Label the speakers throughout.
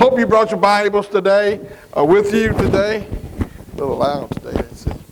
Speaker 1: Hope you brought your Bibles today, with you today. A little loud today, that's it.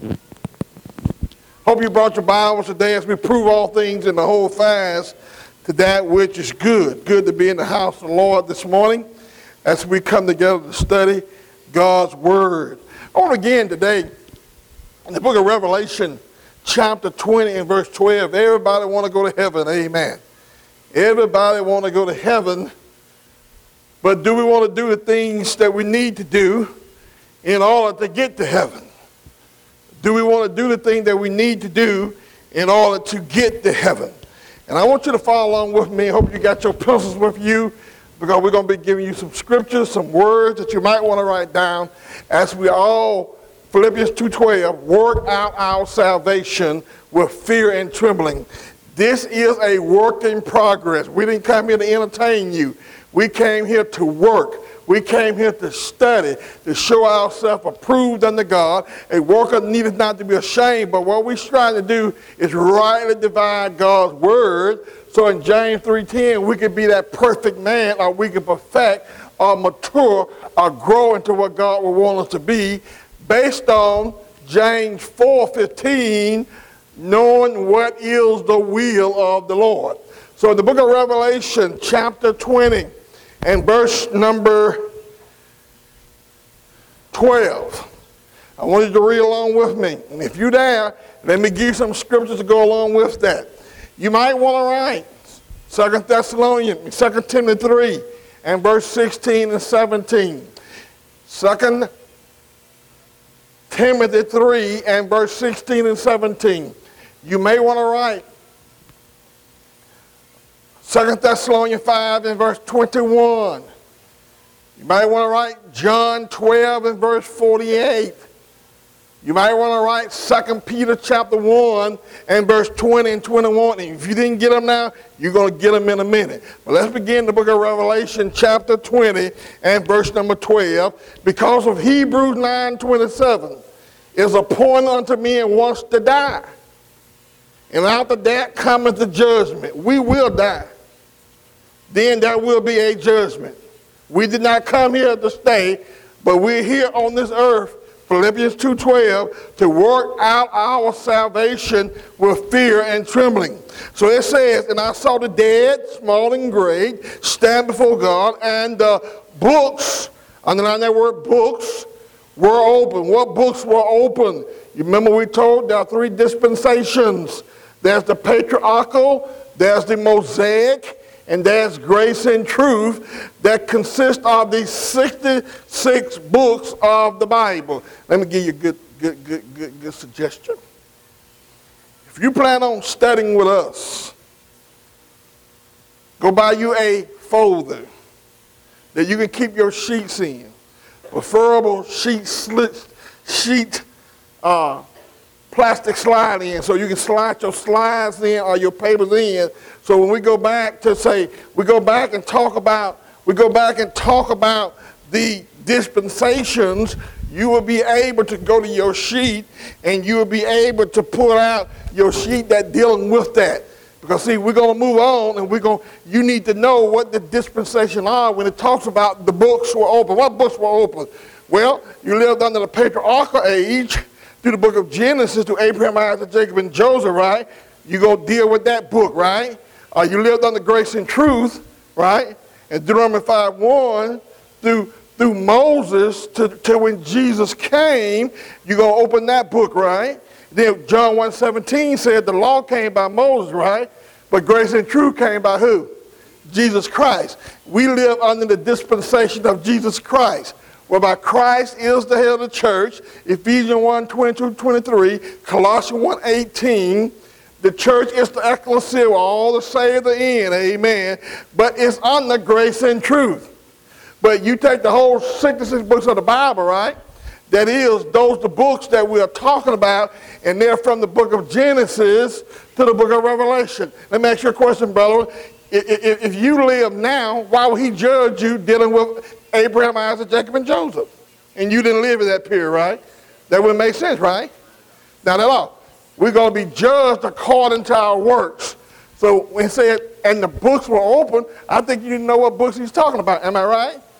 Speaker 1: Hope you brought your Bibles today as we prove all things and the whole fast to that which is good. Good to be in the house of the Lord this morning as we come together to study God's Word. I want to begin today in the book of Revelation, chapter 20 and verse 12. Everybody want to go to heaven, amen. Everybody want to go to heaven, but do we want to do the things that we need to do in order to get to heaven? Do we want to do the thing that we need to do in order to get to heaven? And I want you to follow along with me. I hope you got your pencils with you, because we're going to be giving you some scriptures, some words that you might want to write down as we all, Philippians 2:12, work out our salvation with fear and trembling. This is a work in progress. We didn't come here to entertain you. We came here to work. We came here to study, to show ourselves approved unto God. A worker needeth not to be ashamed, but what we're trying to do is rightly divide God's word. So in James 3:10, we could be that perfect man, or we could perfect or mature or grow into what God would want us to be, based on James 4:15, knowing what is the will of the Lord. So in the book of Revelation, chapter 20, and verse number 12. I want you to read along with me. And if you're there, let me give you some scriptures to go along with that. You might want to write 2 Thessalonians, 2 Timothy 3, and verse 16 and 17. 2 Timothy 3 and verse 16 and 17. You may want to write 2 Thessalonians 5 and verse 21. You might want to write John 12 and verse 48. You might want to write 2 Peter chapter 1 and verse 20 and 21. And if you didn't get them now, you're going to get them in a minute. But let's begin the book of Revelation chapter 20 and verse number 12. Because of Hebrews 9:27, is appointed unto men once to die. And after that cometh the judgment. We will die. Then there will be a judgment. We did not come here to stay, but we're here on this earth, Philippians 2:12, to work out our salvation with fear and trembling. So it says, and I saw the dead, small and great, stand before God, and the books, underline that word books, were open. What books were open? You remember we told there are three dispensations. There's the patriarchal, there's the Mosaic, and there's grace and truth, that consist of the 66 books of the Bible. Let me give you a good suggestion. If you plan on studying with us, go buy you a folder that you can keep your sheets in. Preferable plastic slide in, so you can slide your slides in or your papers in. So when we go back to talk about the dispensations, you will be able to go to your sheet and you will be able to pull out your sheet that dealing with that. Because see, we're going to move on, and you need to know what the dispensation are when it talks about the books were open. What books were open? Well, you lived under the patriarchal age, through the book of Genesis to Abraham, Isaac, Jacob, and Joseph, right? You go deal with that book, right? You lived under grace and truth, right? And Deuteronomy 5:1 through Moses to when Jesus came, you're going to open that book, right? Then John 1:17 said the law came by Moses, right? But grace and truth came by who? Jesus Christ. We live under the dispensation of Jesus Christ, whereby Christ is the head of the church. Ephesians 1:22-23, Colossians 1:18. The church is the ecclesia, all the saved are in, amen. But it's under grace and truth. But you take the whole 66 books of the Bible, right? That is, those the books that we are talking about, and they're from the book of Genesis to the book of Revelation. Let me ask you a question, brother. If you live now, why would he judge you dealing with Abraham, Isaac, Jacob, and Joseph? And you didn't live in that period, right? That would make sense, right? Not at all. We're going to be judged according to our works. So when it said, and the books were open, I think you know what books he's talking about. Am I right?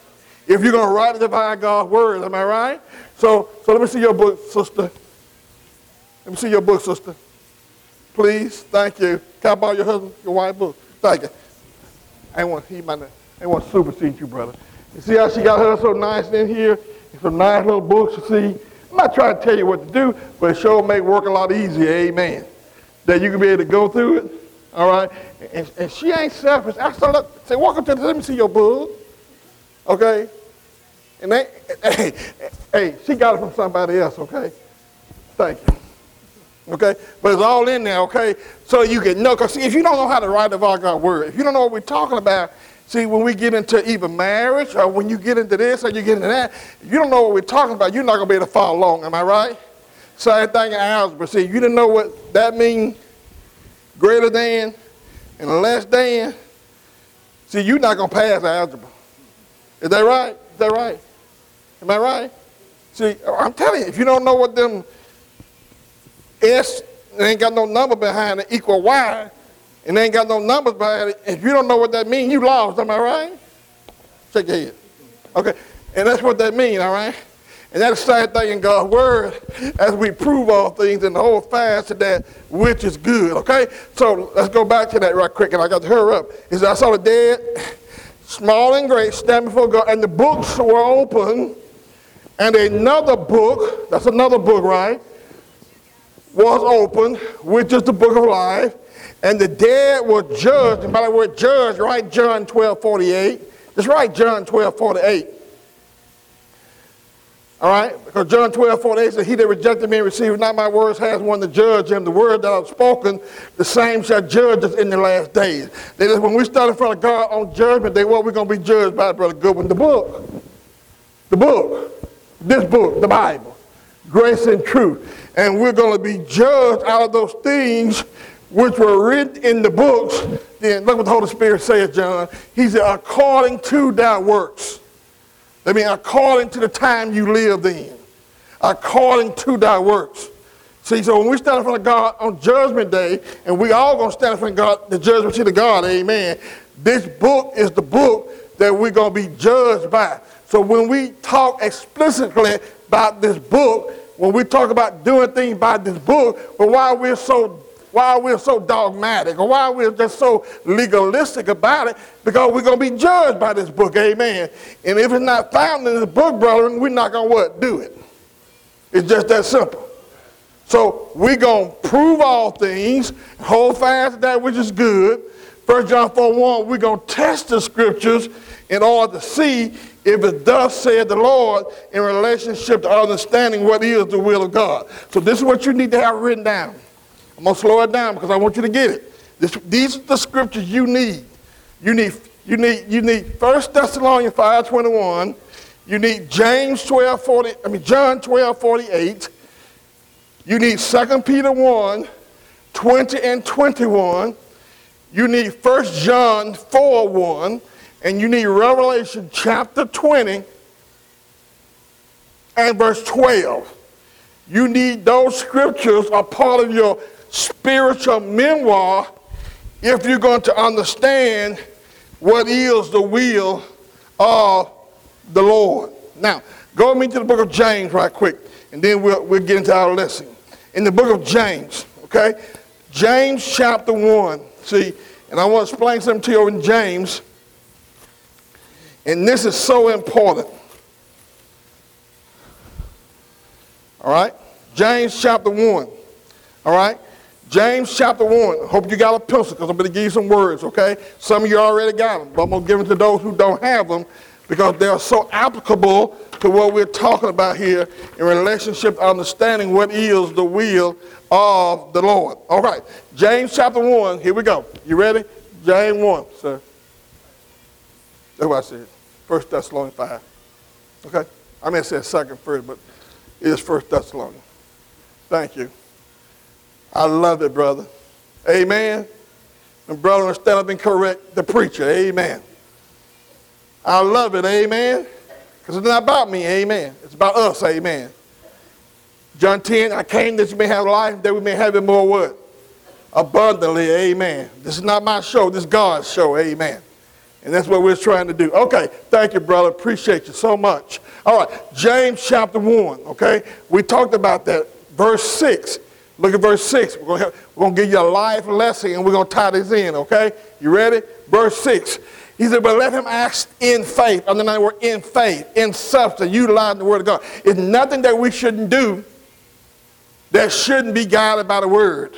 Speaker 1: if you're going to rightly divide God's word. Am I right? So let me see your book, sister. Let me see your book, sister. Please. Thank you. Can I borrow your husband, your wife's book? Thank you. I want to supersede you, brother. You see how she got her so nice in here? Some nice little books, you see. I'm not trying to tell you what to do, but it sure make work a lot easier, amen. That you can be able to go through it, all right? And she ain't selfish. I say, walk up to her, let me see your book, okay? And hey, she got it from somebody else, okay? Thank you. Okay? But it's all in there, okay? So you can know, because see, if you don't know how to write the God's word, if you don't know what we're talking about, see, when we get into even marriage, or when you get into this, or you get into that, if you don't know what we're talking about, you're not going to be able to follow along, am I right? Same thing in algebra. See, you didn't know what that means, greater than and less than, see, you're not going to pass algebra. Is that right? Is that right? Am I right? See, I'm telling you, if you don't know what them S, and ain't got no number behind it, equal Y, and they ain't got no numbers behind it, if you don't know what that means, you lost, am I right? Shake your head. Okay, and that's what that means, all right? And that's the same thing in God's word, as we prove all things and hold fast to that which is good, okay? So let's go back to that right quick, and I got to hurry up. Is I saw the dead, small and great, stand before God, and the books were open, and another book, that's another book, right, was opened, which is the book of life, and the dead were judged. And by the word judge, write John 12:48. Just write John 12:48. All right? Because John 12:48 says, he that rejected me and received not my words has one to judge him. The word that I've spoken, the same shall judge us in the last days. That is, when we stand in front of God on judgment day, what we're going to be judged by, Brother Goodwin? The book. The book. This book, the Bible. Grace and truth. And we're going to be judged out of those things which were written in the books. Then look what the Holy Spirit says, John. He said, according to thy works. I mean, according to the time you lived in. According to thy works. See, so when we stand in front of God on Judgment Day, and we all going to stand in front of God, the judgment seat of God, amen. This book is the book that we're going to be judged by. So when we talk explicitly about this book, when we talk about doing things by this book, but why we're so dogmatic, or why we're just so legalistic about it, because we're going to be judged by this book, amen. And if it's not found in this book, brethren, we're not going to what? Do it. It's just that simple. So we're going to prove all things, hold fast to that which is good. 1 John 4:1, we're going to test the scriptures in order to see if it does say the Lord in relationship to understanding what is the will of God. So this is what you need to have written down. I'm going to slow it down because I want you to get it. These are the scriptures you need. You need 1 Thessalonians 5:21. You need John 12:48. You need 2 Peter 1:20 and 21. You need 1 John 4:1. And you need Revelation chapter 20 and verse 12. You need those scriptures a part of your spiritual memoir if you're going to understand what is the will of the Lord. Now, go with me to the book of James right quick, and then we'll get into our lesson. In the book of James, okay? James chapter 1. See, and I want to explain something to you in James. And this is so important. All right? James chapter 1. All right? James chapter 1. Hope you got a pencil because I'm going to give you some words, okay? Some of you already got them, but I'm going to give them to those who don't have them because they're so applicable to what we're talking about here in relationship to understanding what is the will of the Lord. All right. James chapter 1. Here we go. You ready? James 1, sir. That's what I said. 1 Thessalonians 5. Okay? I mean, I said second first, but it is 1 Thessalonians. Thank you. I love it, brother. Amen. And brother, stand up and correct the preacher. Amen. I love it. Amen. Because it's not about me. Amen. It's about us. Amen. John 10, I came that you may have life, that we may have it more what? Abundantly. Amen. This is not my show. This is God's show. Amen. And that's what we're trying to do. Okay, thank you, brother. Appreciate you so much. All right, James chapter 1, okay? We talked about that. Verse 6. Look at verse 6. We're going to give you a life lesson, and we're going to tie this in, okay? You ready? Verse 6. He said, but let him ask in faith. Underline the word in faith, in substance, utilizing the word of God. It's nothing that we shouldn't do that shouldn't be guided by the word.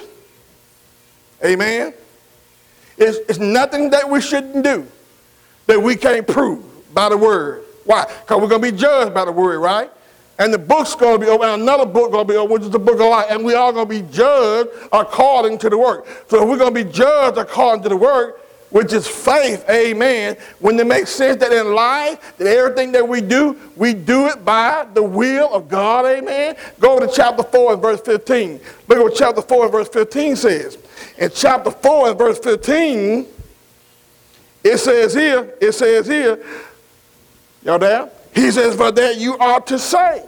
Speaker 1: Amen? It's nothing that we shouldn't do that we can't prove by the word. Why? Because we're going to be judged by the word, right? And the book's going to be open, and another book going to be open, which is the book of life. And we are going to be judged according to the word. So if we're going to be judged according to the word, which is faith, amen, when it makes sense that in life, that everything that we do it by the will of God, amen. Go to chapter 4 and verse 15. Look at what chapter 4 and verse 15 says. In chapter 4 and verse 15, it says here, y'all there? He says, for that you ought to say.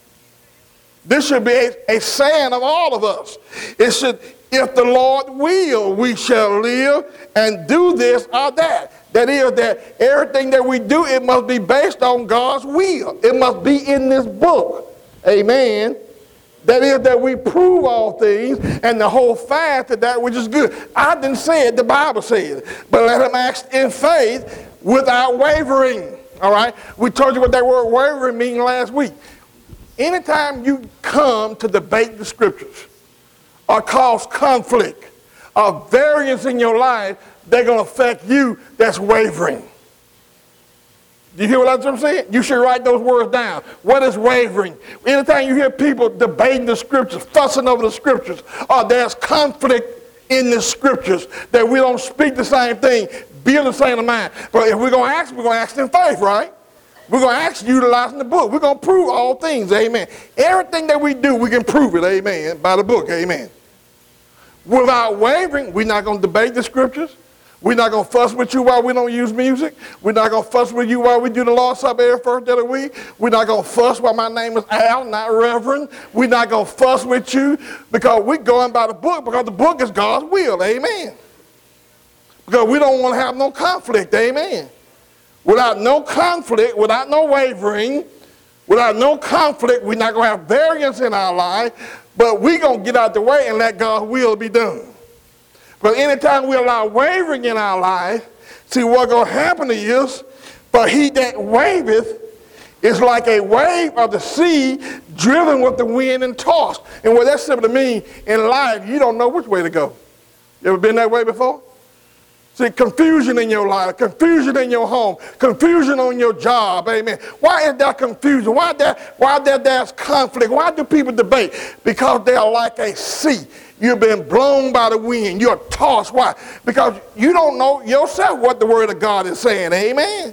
Speaker 1: This should be a saying of all of us. It should, if the Lord will, we shall live and do this or that. That is, that everything that we do, it must be based on God's will. It must be in this book. Amen. That is, that we prove all things and the whole fast of that which is good. I didn't say it, the Bible says it. But let him act in faith without wavering. All right? We told you what that word wavering means last week. Anytime you come to debate the scriptures or cause conflict or variance in your life, they're going to affect you that's wavering. Do you hear what I'm saying? You should write those words down. What is wavering? Anytime you hear people debating the scriptures, fussing over the scriptures, or there's conflict in the scriptures, that we don't speak the same thing, be of the same mind. But if we're going to ask in faith, right? We're going to ask utilizing the book. We're going to prove all things, amen. Everything that we do, we can prove it, amen, by the book, amen. Without wavering, we're not going to debate the scriptures. We're not going to fuss with you while we don't use music. We're not going to fuss with you while we do the Lord's Supper every first day of the week. We're not going to fuss while my name is Al, not Reverend. We're not going to fuss with you because we're going by the book, because the book is God's will, amen. Because we don't want to have no conflict, amen. Without no conflict, without no wavering, without no conflict, we're not going to have variance in our life, but we're going to get out the way and let God's will be done. But anytime we allow wavering in our life, see what's going to happen is, for he that waveth is like a wave of the sea driven with the wind and tossed. And what that simply means, in life, you don't know which way to go. You ever been that way before? See, confusion in your life, confusion in your home, confusion on your job, amen. Why is there confusion? Why there's conflict? Why do people debate? Because they are like a sea. You've been blown by the wind. You're tossed. Why? Because you don't know yourself what the word of God is saying, amen.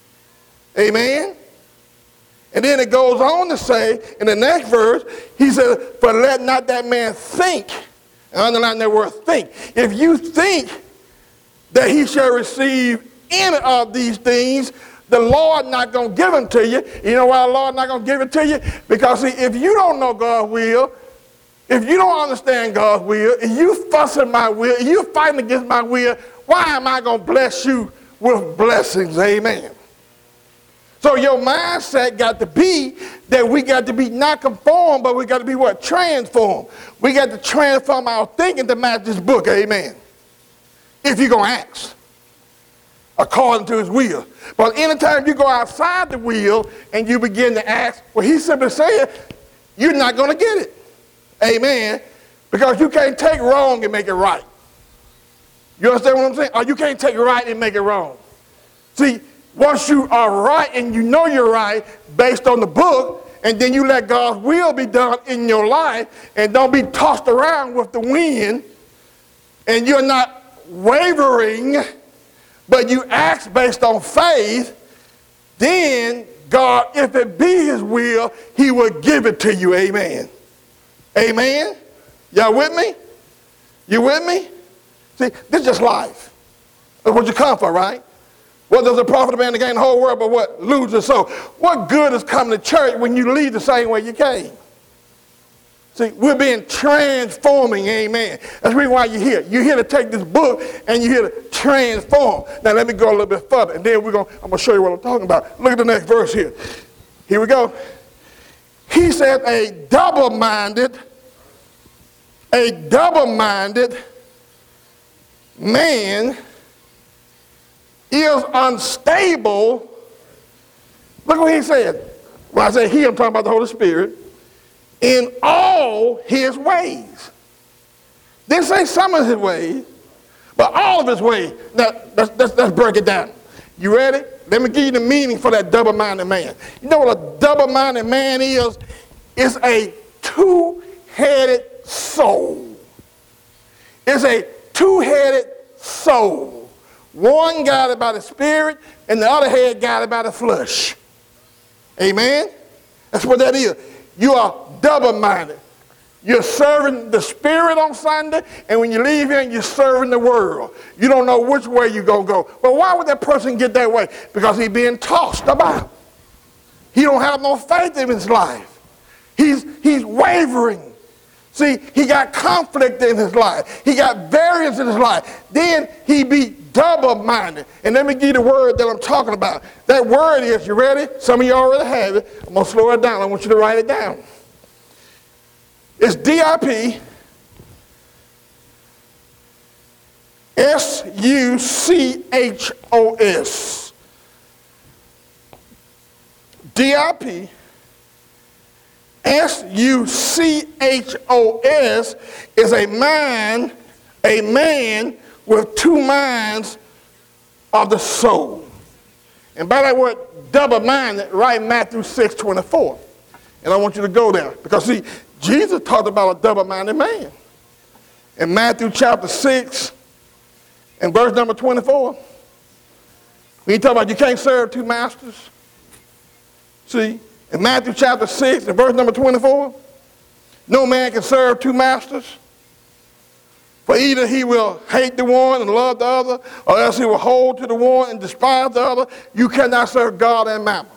Speaker 1: Amen. And then it goes on to say, in the next verse, he says, but let not that man think, and underline that word think. If you think that he shall receive any of these things, the Lord not going to give them to you. You know why the Lord not going to give it to you? Because see, if you don't know God's will, if you don't understand God's will, if you fussing my will, if you fighting against my will, why am I going to bless you with blessings? Amen. So your mindset got to be that we got to be not conformed, but we got to be what? Transformed. We got to transform our thinking to match this book. Amen. If you're going to ask according to his will. But anytime you go outside the will and you begin to ask, well, he simply said, you're not going to get it. Amen. Because you can't take wrong and make it right. You understand what I'm saying? Or you can't take right and make it wrong. See, once you are right and you know you're right based on the book, and then you let God's will be done in your life and don't be tossed around with the wind, and you're not wavering, but you act based on faith, then God, if it be his will, he will give it to you. Amen. Amen. Y'all with me? You with me? See, this is just life. That's what you come for, right? What does it profit a man to gain the whole world, but what? Lose his soul. What good is coming to church when you leave the same way you came? See, we're being transforming, amen. That's the reason why you're here. You're here to take this book and you're here to transform. Now let me go a little bit further, and then I'm going to show you what I'm talking about. Look at the next verse here. Here we go. He said a double-minded man is unstable. Look what he said. When I say he, I'm talking about the Holy Spirit. In all his ways. Didn't say some of his ways, but all of his ways. Now, let's break it down. You ready? Let me give you the meaning for that double-minded man. You know what a double-minded man is? It's a two-headed soul. It's a two-headed soul. One guided by the Spirit, and the other head guided by the flesh. Amen? That's what that is. You are double-minded. You're serving the Spirit on Sunday, and when you leave here, you're serving the world. You don't know which way you're going to go. But why would that person get that way? Because he's being tossed about. He don't have no faith in his life. He's wavering. See, he got conflict in his life. He got variance in his life. Then he be double-minded. And let me give you the word that I'm talking about. That word is, you ready? Some of you already have it. I'm going to slow it down. I want you to write it down. It's D-I-P S-U-C-H-O-S. D-I-P S-U-C-H-O-S is a man with two minds of the soul. And by that word double-minded, write Matthew 6:24. And I want you to go there. Because see, Jesus talked about a double-minded man. In Matthew chapter 6 and verse number 24, when he talked about you can't serve two masters. See, in Matthew chapter 6 and verse number 24, no man can serve two masters. For either he will hate the one and love the other, or else he will hold to the one and despise the other. You cannot serve God and mammon.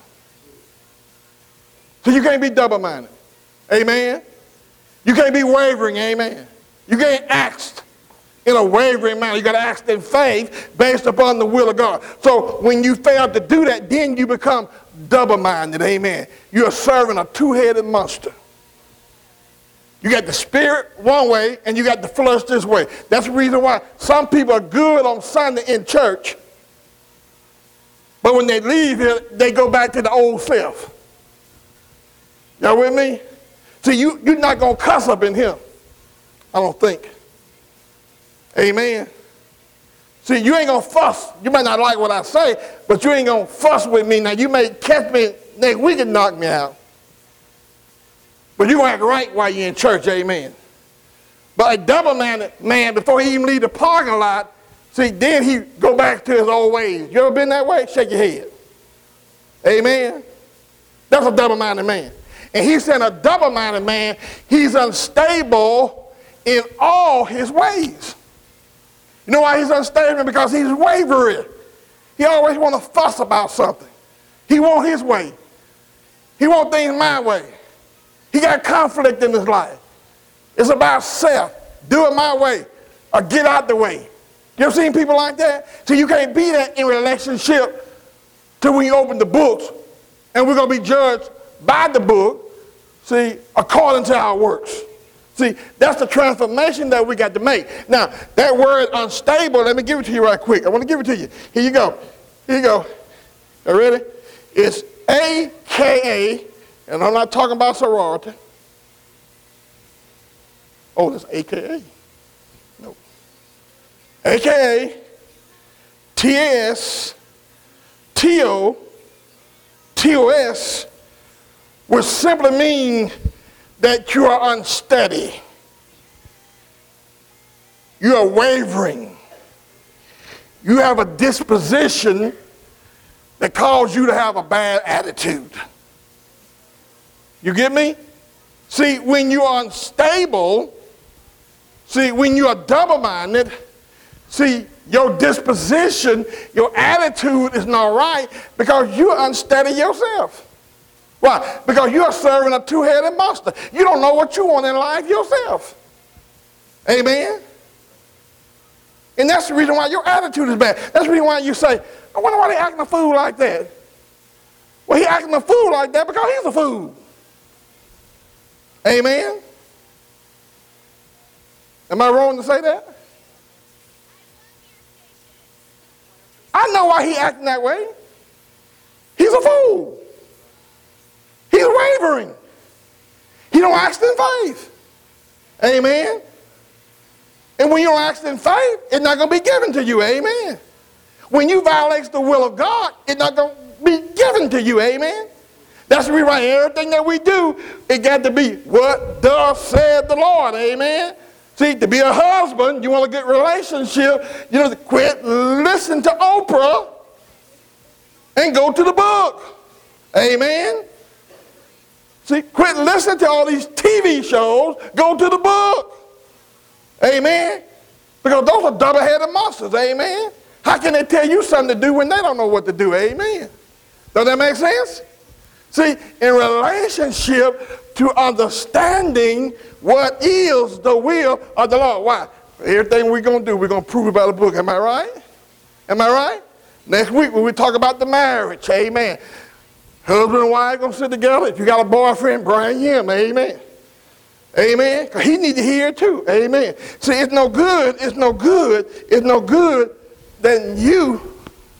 Speaker 1: So you can't be double-minded. Amen. You can't be wavering. Amen. You can't act in a wavering manner. You got to act in faith based upon the will of God. So when you fail to do that, then you become double-minded. Amen. You're serving a two-headed monster. You got the Spirit one way and you got the flesh this way. That's the reason why some people are good on Sunday in church, but when they leave here, they go back to the old self. Y'all with me? See, you're not going to cuss up in here, I don't think. Amen. See, you ain't going to fuss. You might not like what I say, but you ain't going to fuss with me. Now, you may catch me next week and knock me out. But you're going to act right while you're in church, amen. But a double-minded man, before he even leave the parking lot, see, then he go back to his old ways. You ever been that way? Shake your head. Amen. That's a double-minded man. And he said a double-minded man, he's unstable in all his ways. You know why he's unstable? Because he's wavering. He always want to fuss about something. He want his way. He want things my way. He got conflict in his life. It's about self. Do it my way or get out the way. You ever seen people like that? So you can't be that in relationship till when you open the books and we're going to be judged by the book, see, according to our works. See, that's the transformation that we got to make. Now, that word unstable, let me give it to you right quick. I want to give it to you. Here you go. Here you go. You ready? It's A-K-A, and I'm not talking about sorority. Oh, that's A-K-A. No. A-K-A, T-A-S, T-O, T-O-S, which simply means that you are unsteady. You are wavering. You have a disposition that causes you to have a bad attitude. You get me? See, when you are unstable, see, when you are double-minded, see, your disposition, your attitude is not right because you're unsteady yourself. Why? Because you're serving a two-headed monster. You don't know what you want in life yourself. Amen? And that's the reason why your attitude is bad. That's the reason why you say, I wonder why they acting a fool like that. Well, he acting a fool like that because he's a fool. Amen? Am I wrong to say that? I know why he acting that way. He's a fool. He's wavering. He don't act in faith. Amen? And when you don't act in faith, it's not going to be given to you. Amen? When you violate the will of God, it's not going to be given to you. Amen? That's the reason why everything that we do, it got to be what thus said the Lord. Amen? See, to be a husband, you want a good relationship, you know, quit listening to Oprah and go to the book. Amen? See, quit listening to all these TV shows, go to the book. Amen? Because those are double-headed monsters. Amen? How can they tell you something to do when they don't know what to do? Amen? Does that make sense? See, in relationship to understanding what is the will of the Lord. Why? Everything we're going to do, we're going to prove it by the book. Am I right? Am I right? Next week when we talk about the marriage, amen. Husband and wife going to sit together. If you got a boyfriend, bring him, amen. Amen. Because he needs to hear it too, amen. See, it's no good than you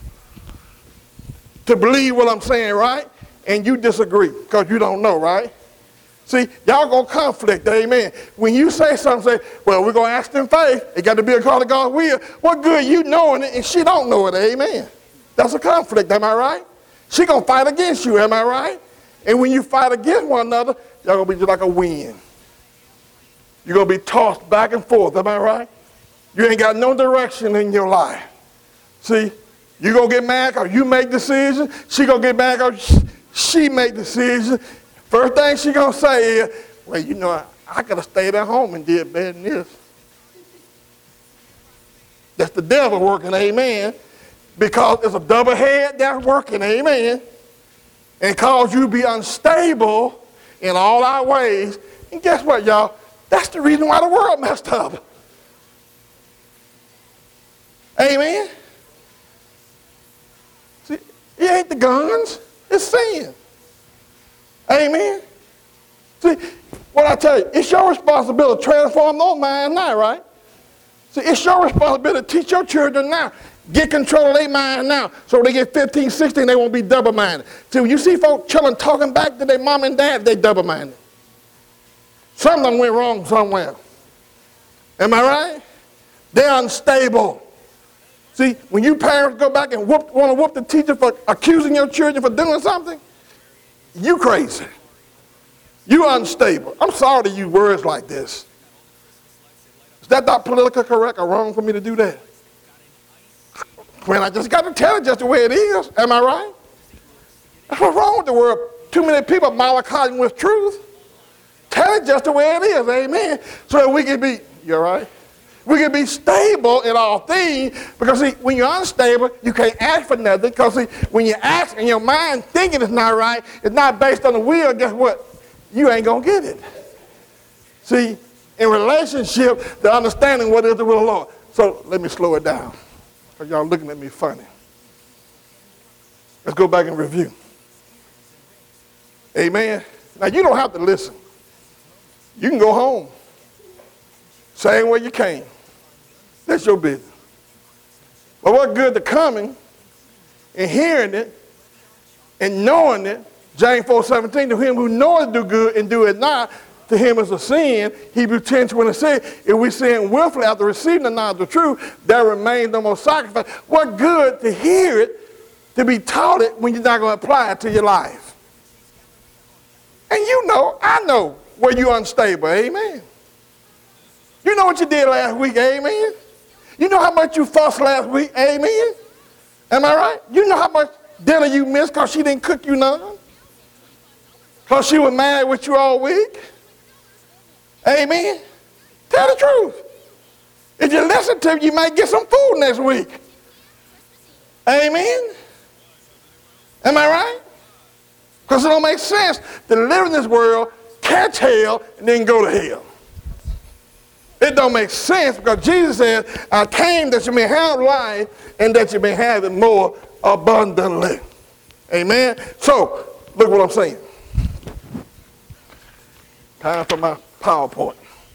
Speaker 1: to believe what I'm saying, right? And you disagree because you don't know, right? See, y'all going to conflict, amen. When you say something, say, well, we're going to act in faith. It got to be according to God's will. What good you knowing it and she don't know it, amen. That's a conflict, am I right? She going to fight against you, am I right? And when you fight against one another, y'all going to be just like a wind. You're going to be tossed back and forth, am I right? You ain't got no direction in your life. See, you going to get mad because you make decisions. She going to get mad because she make decisions. First thing she going to say is, well, you know, I could have stayed at home and did better than this. That's the devil working, amen. Because it's a double head that's working, amen. And cause you to be unstable in all our ways. And guess what, y'all? That's the reason why the world messed up. Amen. See, it ain't the guns, it's sin. Amen. See, what I tell you, it's your responsibility to transform those minds now, right? See, it's your responsibility to teach your children now. Get control of their mind now. So when they get 15, 16, they won't be double-minded. See, when you see folks children talking back to their mom and dad, they double-minded. Something went wrong somewhere. Am I right? They're unstable. See, when you parents go back and want to whoop the teacher for accusing your children for doing something, you crazy. You unstable. I'm sorry to use words like this. Is that not politically correct or wrong for me to do that? When I just got to tell it just the way it is. Am I right? That's what's wrong with the world. Too many people mollycoddling with truth. Tell it just the way it is. Amen. So that we can be, you all right? We can be stable in all things, because see, when you're unstable, you can't ask for nothing, because see, when you ask in your mind thinking it's not right, it's not based on the will, guess what? You ain't going to get it. See, in relationship, the understanding what is the will of the Lord. So let me slow it down, because y'all looking at me funny. Let's go back and review. Amen. Now, you don't have to listen. You can go home. Same way you came. That's your business. But what good to coming and hearing it and knowing it, James 4:17, to him who knoweth to do good and do it not, to him is a sin. Hebrews 10:26, if we sin willfully after receiving the knowledge of the truth, there remains no more sacrifice. What good to hear it, to be taught it, when you're not going to apply it to your life? And you know, I know where you're unstable, amen. You know what you did last week, amen? You know how much you fussed last week, amen? Am I right? You know how much dinner you missed because she didn't cook you none? Because she was mad with you all week? Amen? Tell the truth. If you listen to me, you might get some food next week. Amen? Am I right? Because it don't make sense to live in this world, catch hell, and then go to hell. It don't make sense because Jesus said, I came that you may have life and that you may have it more abundantly. Amen? So, look what I'm saying. Time for my PowerPoint.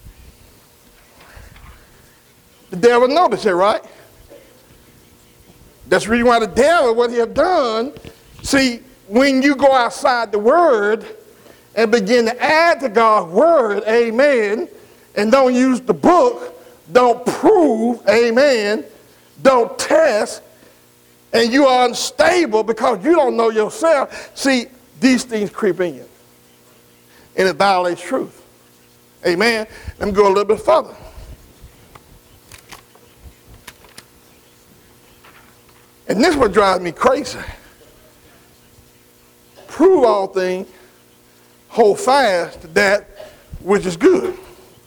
Speaker 1: The devil noticed it, right? That's the reason why the devil, what he have done, see, when you go outside the word and begin to add to God's word, amen, and don't use the book, don't prove, amen, don't test, and you are unstable because you don't know yourself, see, these things creep in you. And it violates truth. Amen. Let me go a little bit further. And this is what drives me crazy. Prove all things, hold fast to that which is good.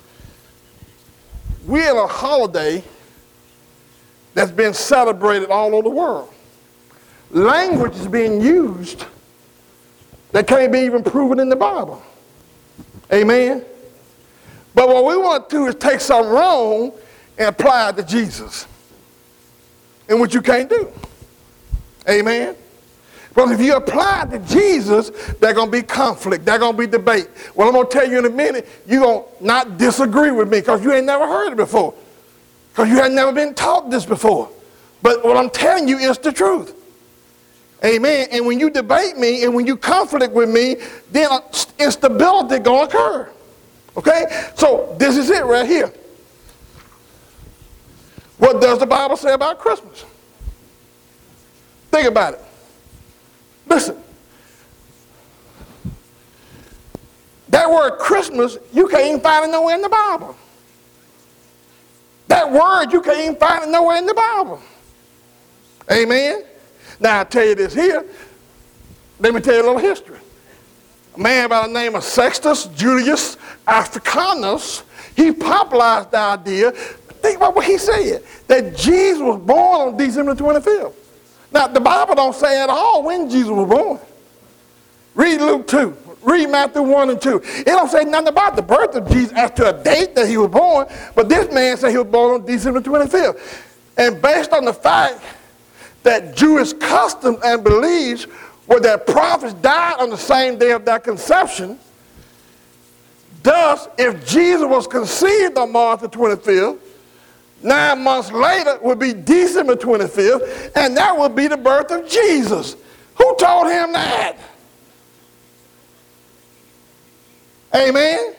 Speaker 1: We're in a holiday that's been celebrated all over the world. Language is being used that can't be even proven in the Bible. Amen? But what we want to do is take something wrong and apply it to Jesus. And what you can't do. Amen? Because if you apply it to Jesus, there's going to be conflict. There's going to be debate. Well, I'm going to tell you in a minute, you're going to not disagree with me because you ain't never heard it before. Because you ain't never been taught this before. But what I'm telling you is the truth. Amen. And when you debate me and when you conflict with me, then instability going to occur. Okay? So this is it right here. What does the Bible say about Christmas? Think about it. Listen. That word Christmas, you can't even find it nowhere in the Bible. That word, you can't even find it nowhere in the Bible. Amen. Now, I'll tell you this here. Let me tell you a little history. A man by the name of Sextus Julius Africanus, he popularized the idea. Think about what he said, that Jesus was born on December 25th. Now, the Bible don't say at all when Jesus was born. Read Luke 2. Read Matthew 1 and 2. It don't say nothing about the birth of Jesus as to a date that he was born, but this man said he was born on December 25th. And based on the fact that Jewish customs and beliefs were that prophets died on the same day of their conception. Thus, if Jesus was conceived on March the 25th, 9 months later would be December 25th, and that would be the birth of Jesus. Who told him that? Amen?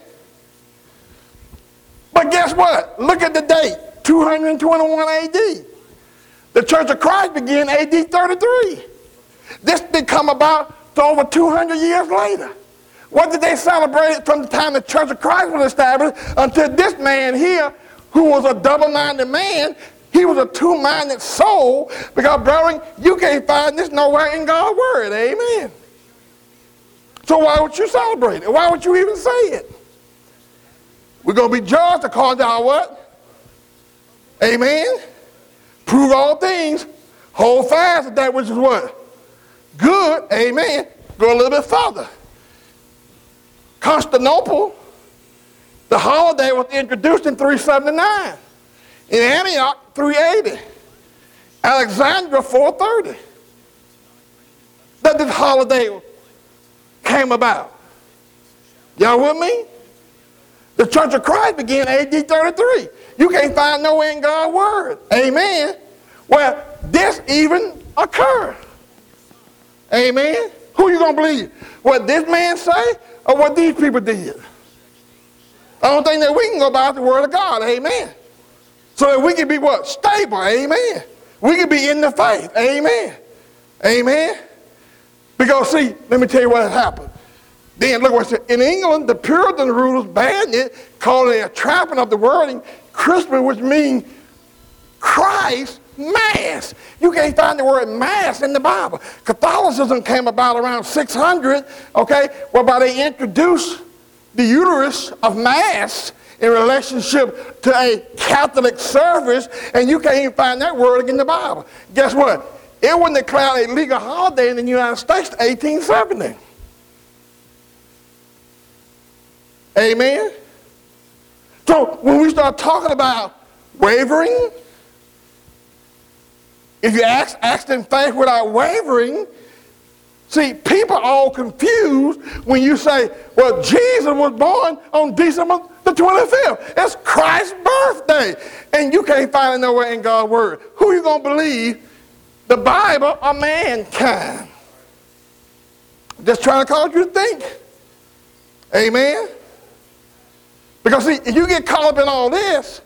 Speaker 1: But guess what? Look at the date, 221 AD. The Church of Christ began AD 33. This did come about to over 200 years later. What did they celebrate from the time the Church of Christ was established until this man here, who was a double-minded man, he was a two-minded soul, because, brethren, you can't find this nowhere in God's word. Amen. So why would you celebrate it? Why would you even say it? We're going to be judged according to our what? Amen. Prove all things, hold fast to that which is what? Good, amen. Go a little bit further. Constantinople, the holiday was introduced in 379. In Antioch, 380. Alexandria, 430. That this holiday came about. Y'all with me? The Church of Christ began AD 33. You can't find nowhere in God's word. Amen. Well, this even occurred. Amen. Who you going to believe? What this man say or what these people did? I don't think that we can go by the word of God. Amen. So that we can be what? Stable. Amen. We can be in the faith. Amen. Amen. Because see, let me tell you what happened. Then look what it said. In England, the Puritan rulers banned it, calling it a trapping of the wording Christmas, which means Christ Mass. You can't find the word Mass in the Bible. Catholicism came about around 600, okay, whereby they introduced the uterus of Mass in relationship to a Catholic service, and you can't even find that word in the Bible. Guess what? It wasn't declared a legal holiday in the United States until 1870. Amen? So when we start talking about wavering, if you act in faith without wavering, see, people are all confused when you say, well, Jesus was born on December the 25th. It's Christ's birthday. And you can't find it nowhere in God's word. Who are you going to believe, the Bible or mankind? Just trying to cause you to think. Amen? Because, see, if you get caught up in all this,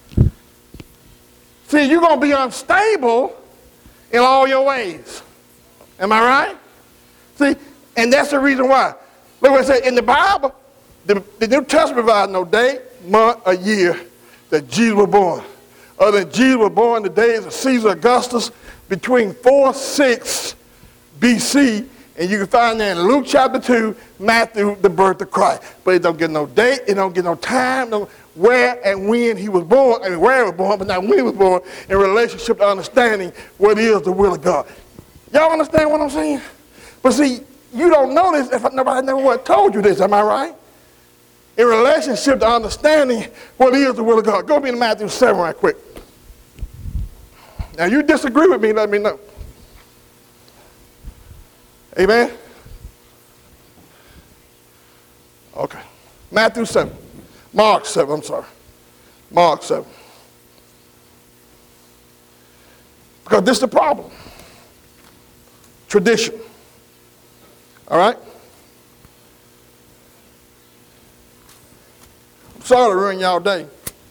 Speaker 1: see, you're going to be unstable in all your ways. Am I right? See, and that's the reason why. Look what it says in the Bible, the New Testament provides no day, month, or year that Jesus was born. Other than Jesus was born in the days of Caesar Augustus between 4-6 BC, and you can find that in Luke chapter 2, Matthew, the birth of Christ. But it don't get no date, it don't get no time, no where and when he was born, I mean where he was born, but not when he was born, in relationship to understanding what is the will of God. Y'all understand what I'm saying? But see, you don't know this if nobody never told you this, am I right? In relationship to understanding what is the will of God. Go to Matthew 7 right quick. Now you disagree with me, let me know. Amen? Okay. Matthew 7. Mark 7, I'm sorry. Mark 7. Because this is the problem. Tradition. All right? I'm sorry to ruin y'all day.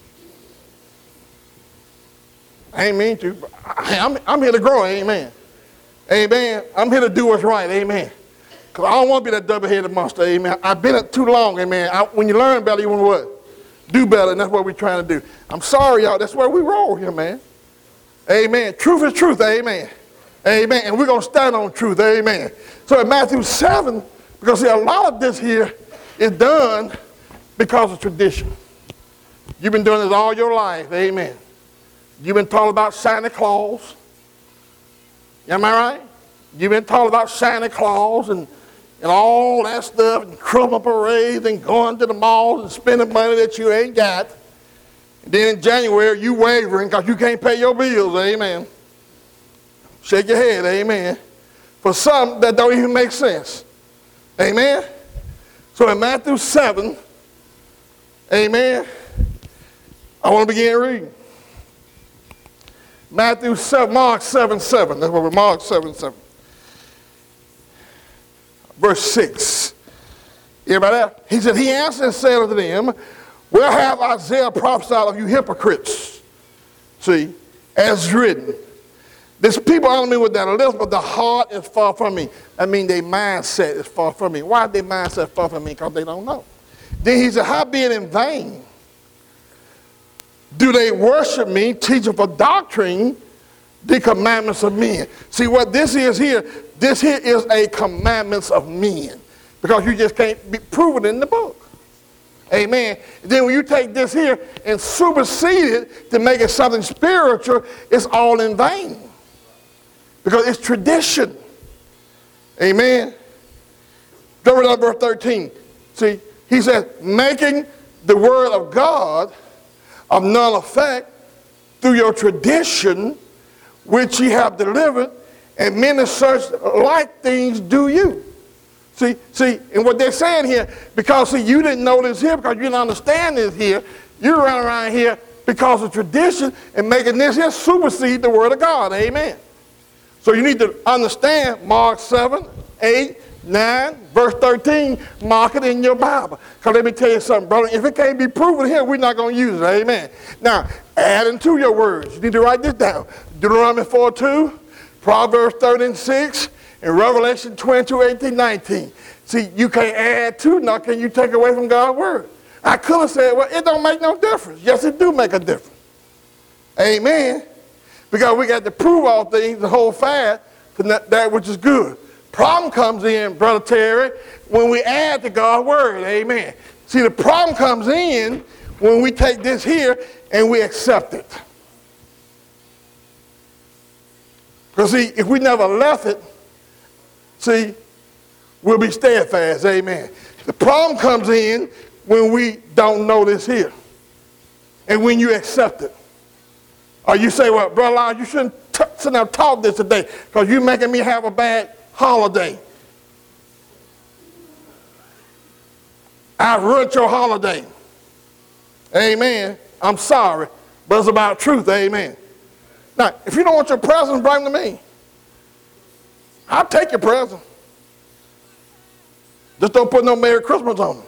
Speaker 1: I ain't mean to, but I'm here to grow, amen. Amen. I'm here to do what's right, amen. Because I don't want to be that double-headed monster, amen. I've been it too long, amen. When you learn better, you want to what? Do better, and that's what we're trying to do. I'm sorry, y'all. That's where we roll here, man. Amen. Truth is truth, amen. Amen. And we're going to stand on truth, amen. So in Matthew 7, because see, a lot of this here is done because of tradition. You've been doing this all your life, amen. You've been talking about Santa Claus. Am I right? You've been talking about Santa Claus and all that stuff, and Christmas parades and going to the malls and spending money that you ain't got. And then in January, you wavering because you can't pay your bills, amen. Shake your head, amen. For some, that don't even make sense. Amen? So in Matthew 7, amen, I want to begin reading. Matthew 7, Mark 7, 7. That's what we're Mark 7, 7. Verse 6. Everybody there? He said, he answered and said unto them, where have Isaiah prophesied of you hypocrites? See, as written, this people honor me with their lips, but the heart is far from me. I mean, their mindset is far from me. Why is their mindset far from me? Because they don't know. Then he said, how be it in vain? Do they worship me, teaching for doctrine the commandments of men? See what this is here? This here is a commandments of men. Because you just can't be proven in the book. Amen. Then when you take this here and supersede it to make it something spiritual, it's all in vain. Because it's tradition. Amen. Go to verse 13. See, he says, making the word of God of none effect through your tradition, which ye have delivered, and many such like things do you. See, and what they're saying here, because see, you didn't know this here, because you didn't understand this here, you run around here because of tradition and making this here supersede the word of God. Amen. So you need to understand Mark 7, 8, 9, verse 13, mark it in your Bible. Because let me tell you something, brother, if it can't be proven here, we're not going to use it. Amen. Now, add into your words. You need to write this down. Deuteronomy 4:2, Proverbs 13:6, and Revelation 22, 18, 19. See, you can't add to, nor can you take away from God's word. I could have said, well, it don't make no difference. Yes, it do make a difference. Amen. Because we got to prove all things and hold fast to that which is good. Problem comes in, Brother Terry, when we add to God's word. Amen. See, the problem comes in when we take this here and we accept it. Because see, if we never left it, see, we'll be steadfast. Amen. The problem comes in when we don't know this here. And when you accept it. Or you say, well, Brother Lyle, you shouldn't sit down and talk this today because you're making me have a bad holiday. I've ruined your holiday. Amen. I'm sorry, but it's about truth. Amen. Now, if you don't want your presents, bring them to me. I'll take your present. Just don't put no Merry Christmas on them.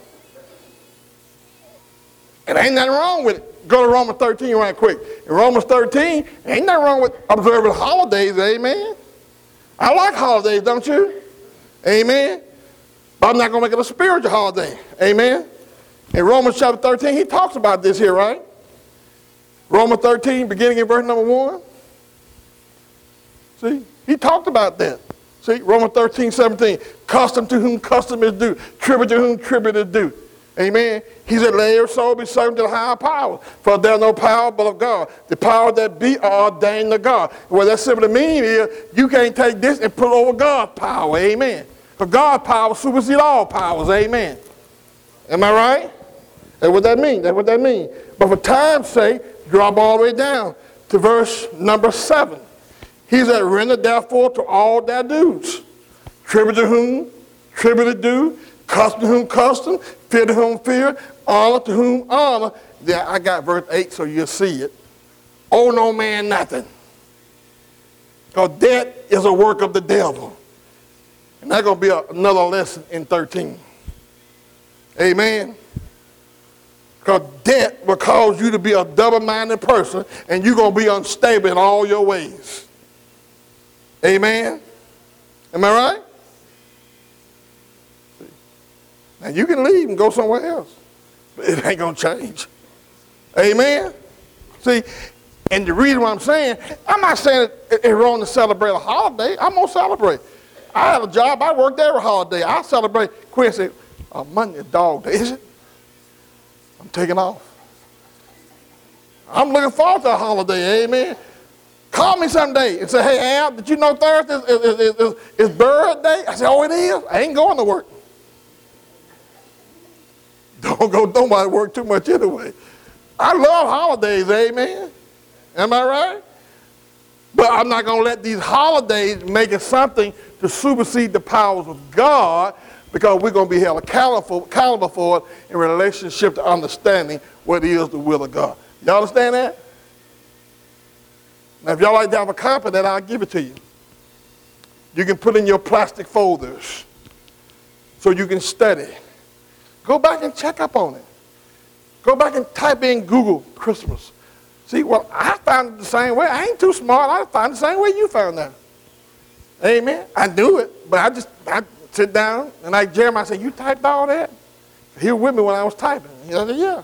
Speaker 1: And ain't nothing wrong with it. Go to Romans 13 right quick. In Romans 13, ain't nothing wrong with observing holidays, amen. I like holidays, don't you? Amen. But I'm not going to make it a spiritual holiday, amen. In Romans chapter 13, he talks about this here, right? Romans 13, beginning in verse number 1. See, he talked about that. See, Romans 13, 17. Custom to whom custom is due. Tribute to whom tribute is due. Amen. He said, let your soul be servant to the higher power, for there is no power but of God. The power that be are ordained of God. What that simply means is you can't take this and put over God's power. Amen. For God's power supersedes all powers. Amen. Am I right? That's what that means. That's what that means. But for time's sake, drop all the way down to verse number 7. He said, render therefore to all their dues. Tribute to whom tribute is due. Custom to whom custom. Fear to whom fear. Honor to whom honor. There, I got verse 8 so you'll see it. Owe no man nothing. Because that is a work of the devil. And that's going to be another lesson in 13. Amen. Because debt will cause you to be a double-minded person and you're going to be unstable in all your ways. Amen. Am I right? Now you can leave and go somewhere else. But it ain't going to change. Amen. See, and the reason why I'm saying, I'm not saying it's wrong to celebrate a holiday. I'm going to celebrate. I have a job. I worked every holiday. I celebrate. Quinn said, Monday is dog day. Is it? I'm taking off. I'm looking forward to a holiday. Amen. Call me someday and say, hey, Al, did you know Thursday is bird day? I said, oh, it is? I ain't going to work. Don't go nobody work too much anyway. I love holidays, amen. Am I right? But I'm not going to let these holidays make it something to supersede the powers of God because we're going to be held accountable for it in relationship to understanding what is the will of God. Y'all understand that? Now, if y'all like to have a copy of that, I'll give it to you. You can put in your plastic folders so you can study. Go back and check up on it. Go back and type in Google Christmas. See, well, I found it the same way. I ain't too smart. I found it the same way you found that. Amen. I knew it, but I sit down and like Jeremiah said, you typed all that? He was with me when I was typing. He said, yeah.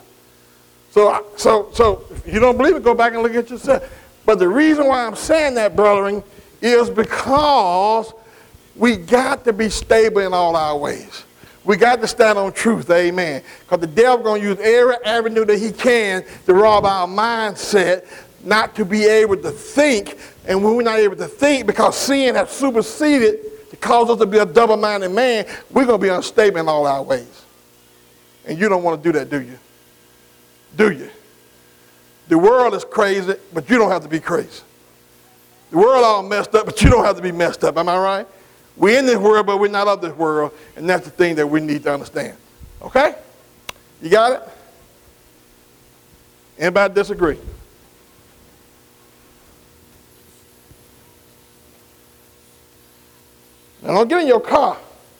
Speaker 1: So if you don't believe it, go back and look at yourself. But the reason why I'm saying that, brethren, is because we got to be stable in all our ways. We got to stand on truth, amen. Because the devil going to use every avenue that he can to rob our mindset, not to be able to think. And when we're not able to think, because sin has superseded to cause us to be a double-minded man, we're going to be unstable in all our ways. And you don't want to do that, do you? Do you? The world is crazy, but you don't have to be crazy. The world all messed up, but you don't have to be messed up. Am I right? We're in this world, but we're not of this world, and that's the thing that we need to understand. Okay? You got it? Anybody disagree? Now, don't get in your car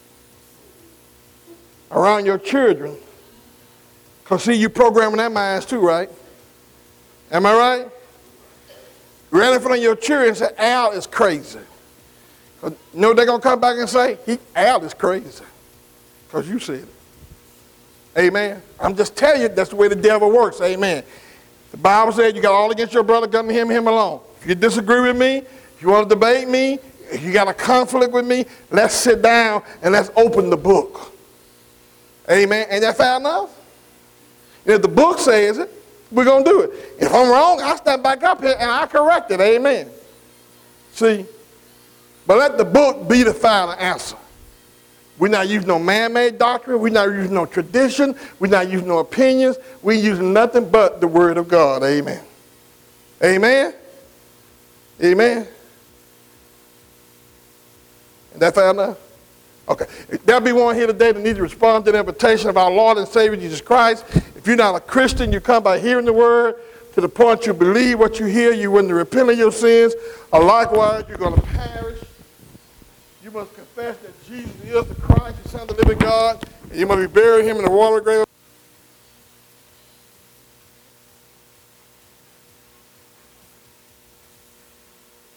Speaker 1: around your children, because, see, you're programming their minds too, right? Am I right? Right in front of your children and say, Al is crazy. You know what they're going to come back and say? Al is crazy. Because you said it. Amen. I'm just telling you, that's the way the devil works. Amen. The Bible said you got all against your brother, come to him and him alone. If you disagree with me, if you want to debate me, if you got a conflict with me, let's sit down and let's open the book. Amen. Ain't that fair enough? And if the book says it, we're going to do it. If I'm wrong, I'll step back up here and I'll correct it. Amen. See? But let the book be the final answer. We're not using no man-made doctrine. We're not using no tradition. We're not using no opinions. We're using nothing but the word of God. Amen. Amen. Amen. Is that fair enough? Okay. There'll be one here today that needs to respond to the invitation of our Lord and Savior Jesus Christ. If you're not a Christian, you come by hearing the word to the point you believe what you hear. You wouldn't repent of your sins. Or likewise, you're going to perish. You must confess that Jesus is the Christ, the Son of the living God. And you must be buried him in the water grave.